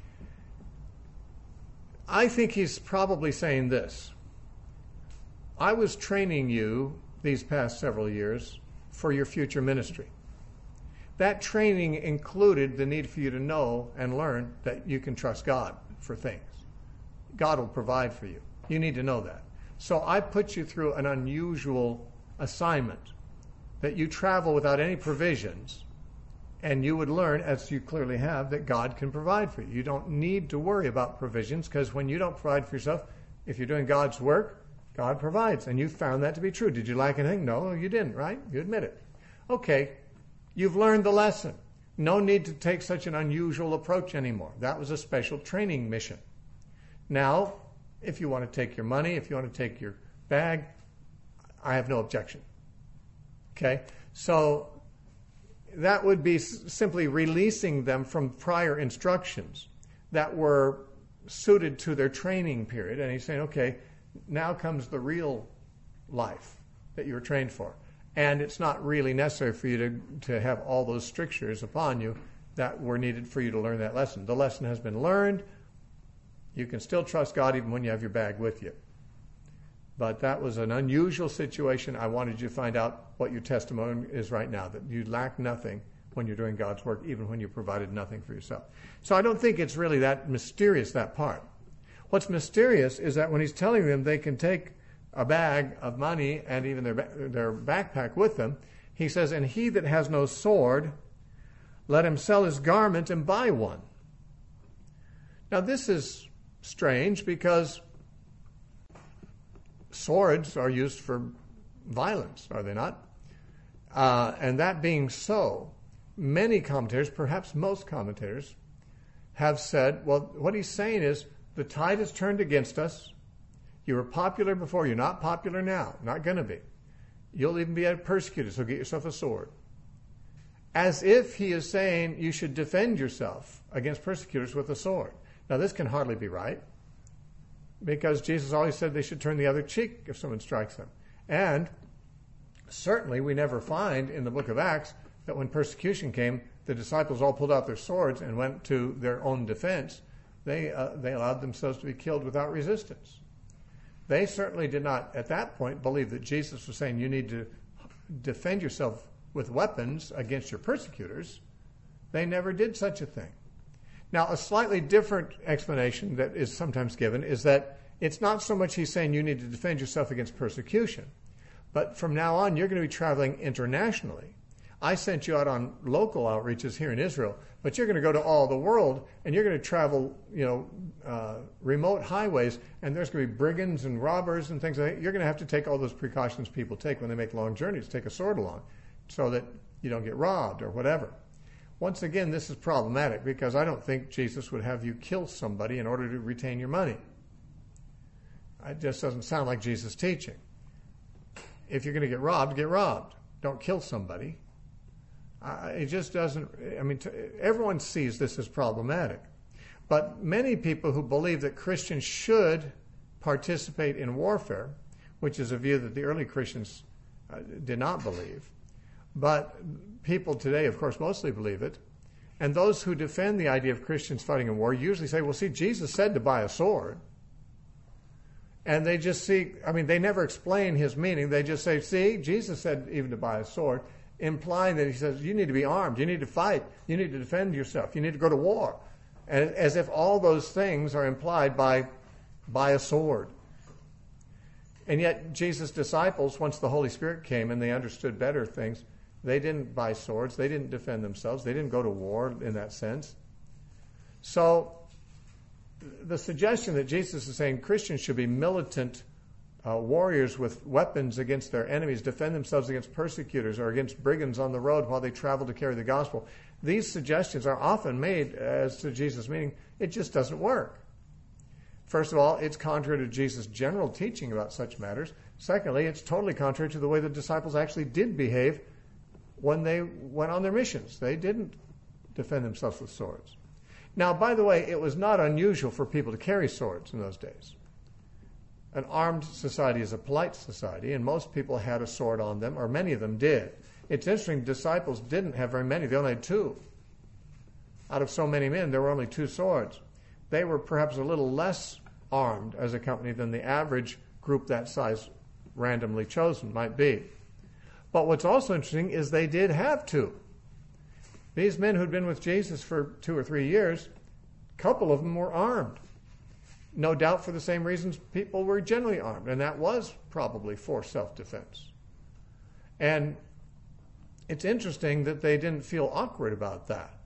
I think he's probably saying this. I was training you these past several years for your future ministry. That training included the need for you to know and learn that you can trust God for things. God will provide for you. You need to know that. So I put you through an unusual assignment that you travel without any provisions, and you would learn, as you clearly have, that God can provide for you. You don't need to worry about provisions, because when you don't provide for yourself, if you're doing God's work, God provides. And you found that to be true. Did you lack anything? No, you didn't, right? You admit it. Okay, you've learned the lesson. No need to take such an unusual approach anymore. That was a special training mission. Now, if you want to take your money, if you want to take your bag, I have no objection. Okay? So that would be simply releasing them from prior instructions that were suited to their training period. And he's saying, okay, now comes the real life that you were trained for. And it's not really necessary for you to have all those strictures upon you that were needed for you to learn that lesson. The lesson has been learned. You can still trust God even when you have your bag with you. But that was an unusual situation. I wanted you to find out what your testimony is right now, that you lack nothing when you're doing God's work, even when you provided nothing for yourself. So I don't think it's really that mysterious, that part. What's mysterious is that when he's telling them they can take a bag of money and even their backpack with them, he says, and he that has no sword, let him sell his garment and buy one. Now this is strange because swords are used for violence, are they not? And that being so, many commentators, perhaps most commentators, have said, well, what he's saying is the tide has turned against us. You were popular before. You're not popular now. Not going to be. You'll even be persecuted, so get yourself a sword. As if he is saying you should defend yourself against persecutors with a sword. Now, this can hardly be right, because Jesus always said they should turn the other cheek if someone strikes them. And certainly we never find in the book of Acts that when persecution came, the disciples all pulled out their swords and went to their own defense. They allowed themselves to be killed without resistance. They certainly did not, at that point, believe that Jesus was saying you need to defend yourself with weapons against your persecutors. They never did such a thing. Now, a slightly different explanation that is sometimes given is that it's not so much he's saying you need to defend yourself against persecution, But from now on, you're going to be traveling internationally. I sent you out on local outreaches here in Israel, but you're going to go to all the world, and you're going to travel, remote highways, and there's going to be brigands and robbers and things like that. You're going to have to take all those precautions people take when they make long journeys, take a sword along, so that you don't get robbed or whatever. Once again, this is problematic because I don't think Jesus would have you kill somebody in order to retain your money. It just doesn't sound like Jesus' teaching. If you're going to get robbed, get robbed. Don't kill somebody. It just doesn't, everyone sees this as problematic. But many people who believe that Christians should participate in warfare, which is a view that the early Christians did not believe, but people today, of course, mostly believe it. And those who defend the idea of Christians fighting in war usually say, well, see, Jesus said to buy a sword. And they just they never explain his meaning. They just say, see, Jesus said even to buy a sword, implying that he says, you need to be armed, you need to fight, you need to defend yourself, you need to go to war. And as if all those things are implied by a sword. And yet Jesus' disciples, once the Holy Spirit came and they understood better things, they didn't buy swords, they didn't defend themselves, they didn't go to war in that sense. So the suggestion that Jesus is saying Christians should be militant warriors with weapons against their enemies, defend themselves against persecutors or against brigands on the road while they travel to carry the gospel. These suggestions are often made as to Jesus' meaning. It just doesn't work. First of all, it's contrary to Jesus' general teaching about such matters. Secondly, it's totally contrary to the way the disciples actually did behave when they went on their missions. They didn't defend themselves with swords. Now, by the way, it was not unusual for people to carry swords in those days. An armed society is a polite society, and most people had a sword on them, or many of them did. It's interesting, disciples didn't have very many. They only had 2. Out of so many men, there were only 2 swords. They were perhaps a little less armed as a company than the average group that size randomly chosen might be. But what's also interesting is they did have 2. These men who'd been with Jesus for 2 or 3 years, a couple of them were armed. No doubt for the same reasons people were generally armed, and that was probably for self-defense. And it's interesting that they didn't feel awkward about that.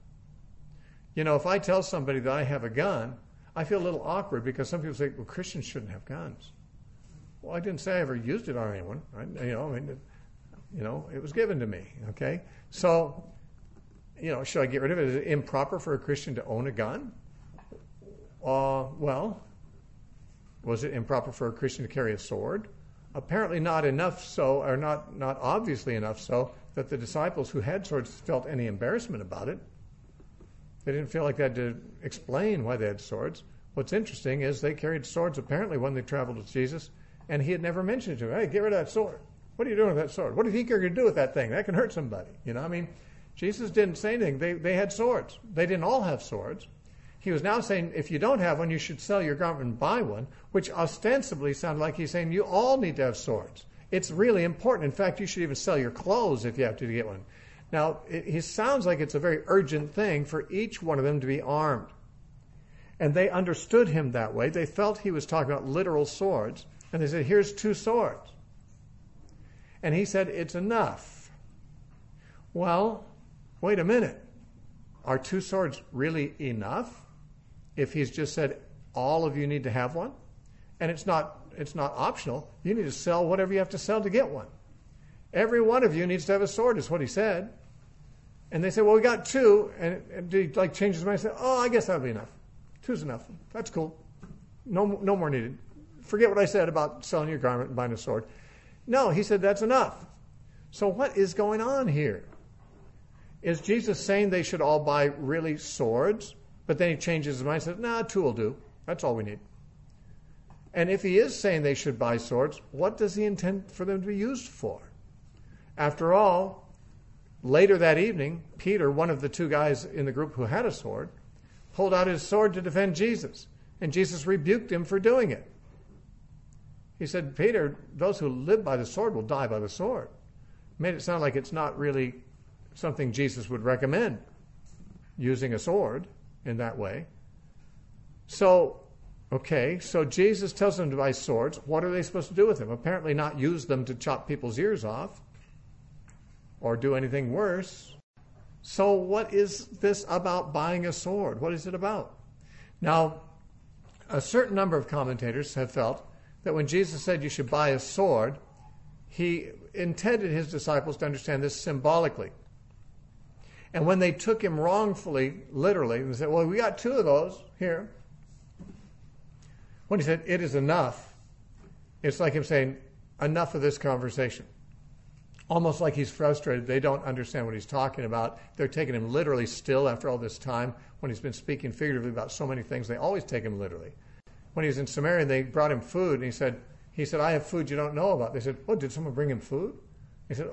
If I tell somebody that I have a gun, I feel a little awkward because some people say, well, Christians shouldn't have guns. Well, I didn't say I ever used it on anyone. It was given to me, okay? So, should I get rid of it? Is it improper for a Christian to own a gun? Well, was it improper for a Christian to carry a sword? Apparently not enough so, or not obviously enough so, that the disciples who had swords felt any embarrassment about it. They didn't feel like they had to explain why they had swords. What's interesting is they carried swords apparently when they traveled with Jesus, and he had never mentioned to them, hey, get rid of that sword. What are you doing with that sword? What do you think you're going to do with that thing? That can hurt somebody. Jesus didn't say anything. They had swords. They didn't all have swords. He was now saying, if you don't have one, you should sell your garment and buy one, which ostensibly sounded like he's saying you all need to have swords. It's really important. In fact, you should even sell your clothes if you have to get one. Now, it sounds like it's a very urgent thing for each one of them to be armed. And they understood him that way. They felt he was talking about literal swords. And they said, here's 2 swords. And he said, it's enough. Well, wait a minute. Are 2 swords really enough? If he's just said, all of you need to have one? And it's not optional. You need to sell whatever you have to sell to get one. Every one of you needs to have a sword, is what he said. And they said, well, we got 2. And did he change his mind and say, oh, I guess that'll be enough. 2's enough. That's cool. No more needed. Forget what I said about selling your garment and buying a sword. No, he said that's enough. So what is going on here? Is Jesus saying they should all buy really swords? But then he changes his mind and says, 2 will do. That's all we need. And if he is saying they should buy swords, what does he intend for them to be used for? After all, later that evening, Peter, one of the 2 guys in the group who had a sword, pulled out his sword to defend Jesus. And Jesus rebuked him for doing it. He said, Peter, those who live by the sword will die by the sword. Made it sound like it's not really something Jesus would recommend, using a sword in that way. So Okay, so Jesus tells them to buy swords. What are they supposed to do with them? Apparently not use them to chop people's ears off or do anything worse. So what is this about buying a sword? What is it about? Now, a certain number of commentators have felt that when Jesus said you should buy a sword, he intended his disciples to understand this symbolically. And when they took him wrongfully, literally, and said, well, we got 2 of those here. When he said, it is enough, it's like him saying, enough of this conversation. Almost like he's frustrated. They don't understand what he's talking about. They're taking him literally still after all this time. When he's been speaking figuratively about so many things, they always take him literally. When he was in Samaria, they brought him food, and he said, I have food you don't know about. They said, what, did someone bring him food? He said,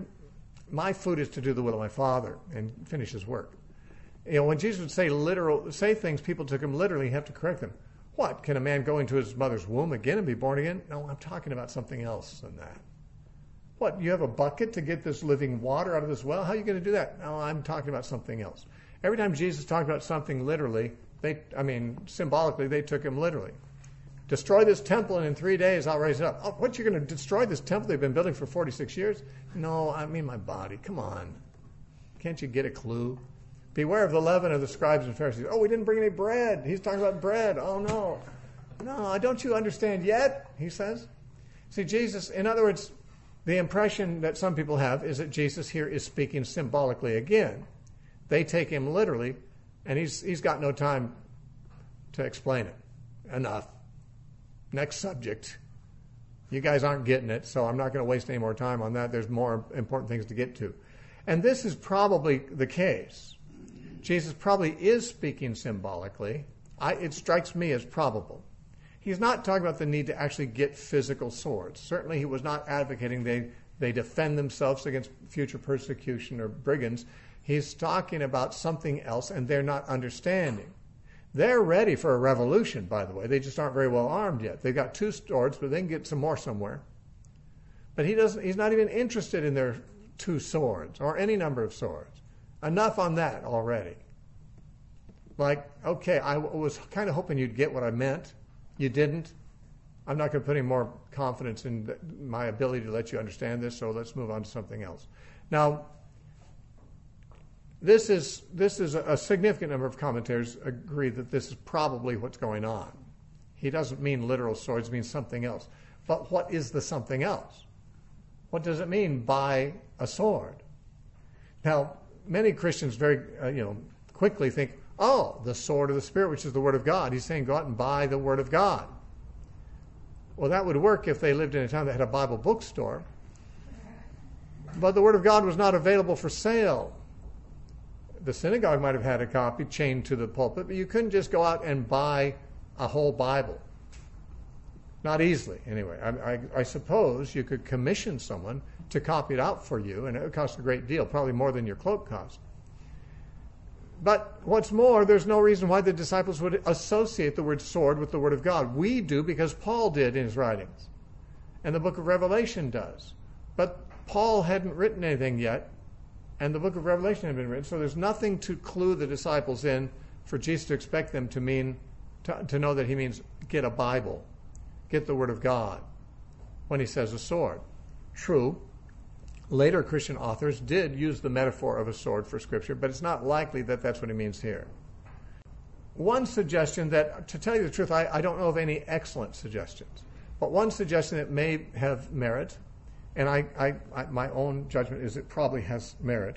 my food is to do the will of my Father and finish his work. You know, when Jesus would say things, people took him literally. You have to correct them. What, can a man go into his mother's womb again and be born again? No, I'm talking about something else than that. What, you have a bucket to get this living water out of this well? How are you going to do that? No, I'm talking about something else. Every time Jesus talked about something literally, symbolically, they took him literally. Destroy this temple, and in 3 days I'll raise it up. Oh, what, you're going to destroy this temple they've been building for 46 years? No, I mean my body. Come on. Can't you get a clue? Beware of the leaven of the scribes and Pharisees. Oh, we didn't bring any bread. He's talking about bread. Oh, no. No, don't you understand yet? He says. See, Jesus, in other words, the impression that some people have is that Jesus here is speaking symbolically again. They take him literally, and he's got no time to explain it. Enough. Next subject. You guys aren't getting it, so I'm not going to waste any more time on that. There's more important things to get to. And this is probably the case. Jesus probably is speaking symbolically. It strikes me as probable. He's not talking about the need to actually get physical swords. Certainly he was not advocating they defend themselves against future persecution or brigands. He's talking about something else, and they're not understanding. They're ready for a revolution, by the way. They just aren't very well armed yet. They've got 2 swords, but they can get some more somewhere. But he's not even interested in their 2 swords or any number of swords. Enough on that already. Like, okay, I was kind of hoping you'd get what I meant. You didn't. I'm not going to put any more confidence in my ability to let you understand this, so let's move on to something else. Now, this is a significant number of commentators agree that this is probably what's going on. He doesn't mean literal swords, he means something else. But what is the something else? What does it mean by a sword? Now, many Christians very quickly think, oh, the sword of the Spirit, which is the Word of God. He's saying go out and buy the Word of God. Well, that would work if they lived in a town that had a Bible bookstore. But the Word of God was not available for sale. The synagogue might have had a copy chained to the pulpit, but you couldn't just go out and buy a whole Bible. Not easily, anyway. I suppose you could commission someone to copy it out for you, and it would cost a great deal, probably more than your cloak cost. But what's more, there's no reason why the disciples would associate the word sword with the Word of God. We do because Paul did in his writings, and the book of Revelation does. But Paul hadn't written anything yet, and the book of Revelation had been written, so there's nothing to clue the disciples in for Jesus to expect them to know that he means get a Bible, get the Word of God, when he says a sword. True, later Christian authors did use the metaphor of a sword for Scripture, but it's not likely that that's what he means here. One suggestion that, to tell you the truth, I don't know of any excellent suggestions, but one suggestion that may have merit, and my own judgment is it probably has merit,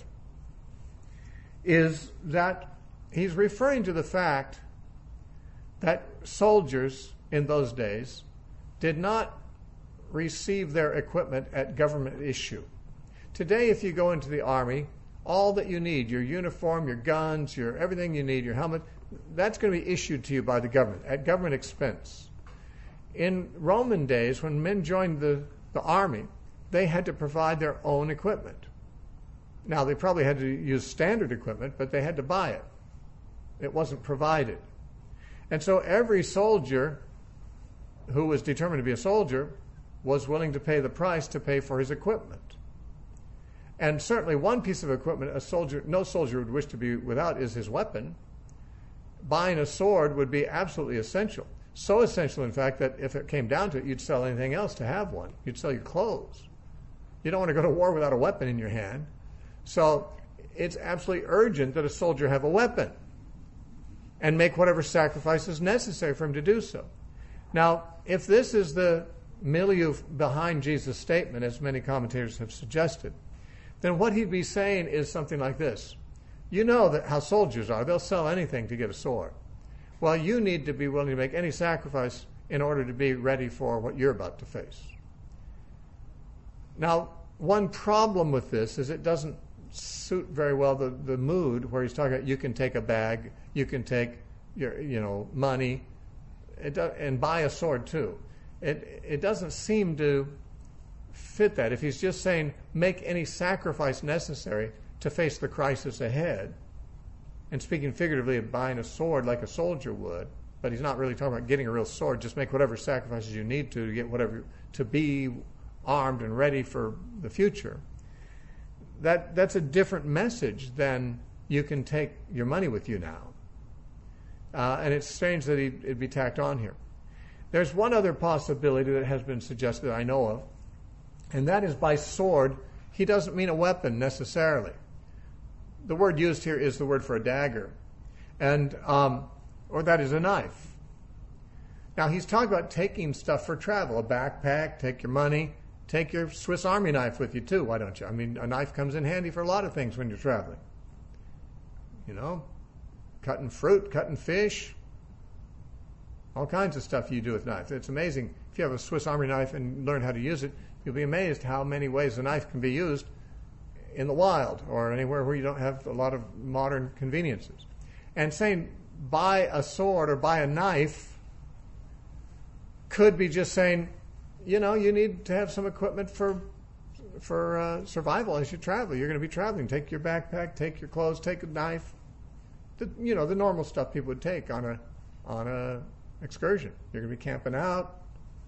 is that he's referring to the fact that soldiers in those days did not receive their equipment at government issue. Today, if you go into the Army, all that you need, your uniform, your guns, your everything you need, your helmet, that's going to be issued to you by the government at government expense. In Roman days, when men joined the Army, they had to provide their own equipment. Now, they probably had to use standard equipment, but they had to buy it. It wasn't provided. And so every soldier who was determined to be a soldier was willing to pay the price to pay for his equipment. And certainly one piece of equipment no soldier would wish to be without is his weapon. Buying a sword would be absolutely essential. So essential, in fact, that if it came down to it, you'd sell anything else to have one. You'd sell your clothes. You don't want to go to war without a weapon in your hand. So it's absolutely urgent that a soldier have a weapon and make whatever sacrifices necessary for him to do so. Now, if this is the milieu behind Jesus' statement, as many commentators have suggested, then what he'd be saying is something like this. You know that how soldiers are. They'll sell anything to get a sword. Well, you need to be willing to make any sacrifice in order to be ready for what you're about to face. Now, one problem with this is it doesn't suit very well the mood where he's talking about you can take a bag, you can take your money, and buy a sword too. It doesn't seem to fit that. If he's just saying make any sacrifice necessary to face the crisis ahead, and speaking figuratively of buying a sword like a soldier would, but he's not really talking about getting a real sword, just make whatever sacrifices you need to get whatever, to be armed and ready for the future. That's a different message than you can take your money with you now. And it's strange that it'd be tacked on here. There's one other possibility that has been suggested that I know of, and that is by sword, he doesn't mean a weapon necessarily. The word used here is the word for a dagger, and or that is a knife. Now he's talking about taking stuff for travel, a backpack, take your money, take your Swiss Army knife with you too, why don't you? I mean, a knife comes in handy for a lot of things when you're traveling. You know, cutting fruit, cutting fish, all kinds of stuff you do with knives. It's amazing. If you have a Swiss Army knife and learn how to use it, you'll be amazed how many ways a knife can be used in the wild or anywhere where you don't have a lot of modern conveniences. And saying buy a sword or buy a knife could be just saying, you need to have some equipment for survival as you travel. You're going to be traveling. Take your backpack, take your clothes, take a knife. The normal stuff people would take on a excursion. You're going to be camping out.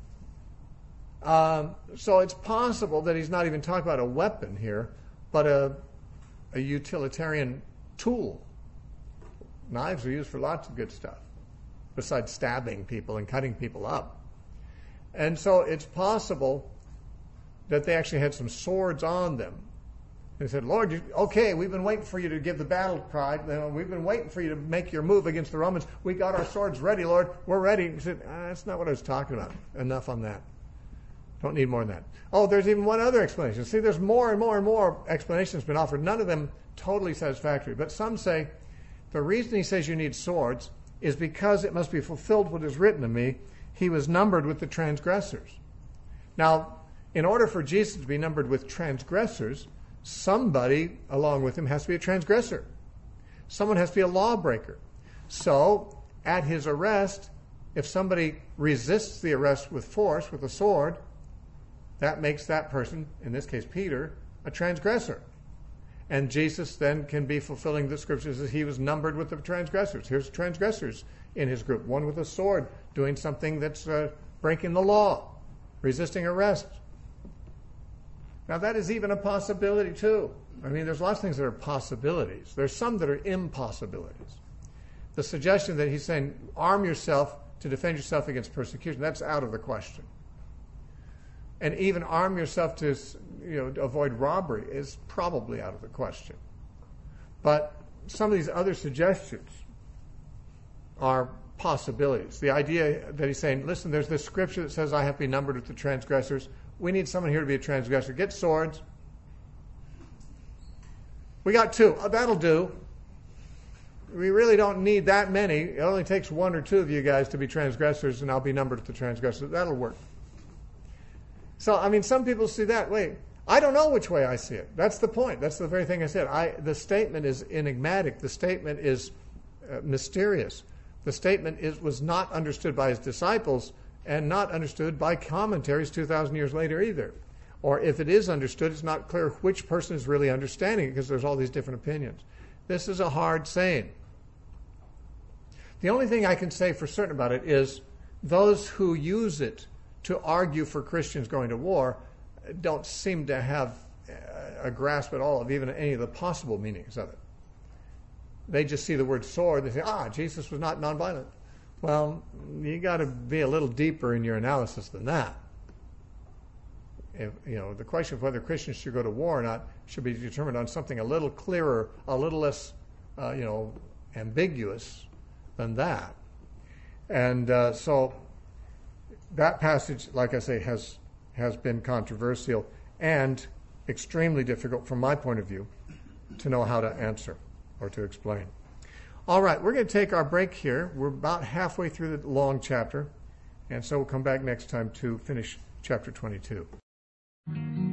So it's possible that he's not even talking about a weapon here, but a utilitarian tool. Knives are used for lots of good stuff, besides stabbing people and cutting people up. And so it's possible that they actually had some swords on them. They said, Lord, okay, we've been waiting for you to give the battle cry. We've been waiting for you to make your move against the Romans. We got our swords ready, Lord. We're ready. He said, that's not what I was talking about. Enough on that. Don't need more than that. Oh, there's even one other explanation. See, there's more and more and more explanations been offered. None of them totally satisfactory. But some say the reason he says you need swords is because it must be fulfilled what is written of me. He was numbered with the transgressors. Now, in order for Jesus to be numbered with transgressors, somebody along with him has to be a transgressor. Someone has to be a lawbreaker. So, at his arrest, if somebody resists the arrest with force, with a sword, that makes that person, in this case Peter, a transgressor. And Jesus then can be fulfilling the scriptures as he was numbered with the transgressors. Here's transgressors in his group, one with a sword doing something that's breaking the law, resisting arrest. Now that is even a possibility too. I mean, there's lots of things that are possibilities. There's some that are impossibilities. The suggestion that he's saying, arm yourself to defend yourself against persecution, that's out of the question. And even arm yourself to avoid robbery is probably out of the question. But some of these other suggestions are possibilities. The idea that he's saying, listen, there's this scripture that says I have to be numbered with the transgressors. We need someone here to be a transgressor. Get swords. We got 2. Oh, that'll do. We really don't need that many. It only takes 1 or 2 of you guys to be transgressors, and I'll be numbered with the transgressors. That'll work. So, I mean, some people see that. Wait, I don't know which way I see it. That's the point. That's the very thing I said. The statement is enigmatic. The statement is mysterious. The statement was not understood by his disciples and not understood by commentaries 2,000 years later either. Or if it is understood, it's not clear which person is really understanding it because there's all these different opinions. This is a hard saying. The only thing I can say for certain about it is those who use it to argue for Christians going to war don't seem to have a grasp at all of even any of the possible meanings of it. They just see the word sword, they say, Jesus was not nonviolent. Well, you got to be a little deeper in your analysis than that. If, the question of whether Christians should go to war or not should be determined on something a little clearer, a little less, ambiguous than that. And so that passage, like I say, has been controversial and extremely difficult from my point of view to know how to answer or to explain. All right, we're going to take our break here. We're about halfway through the long chapter, and so we'll come back next time to finish chapter 22.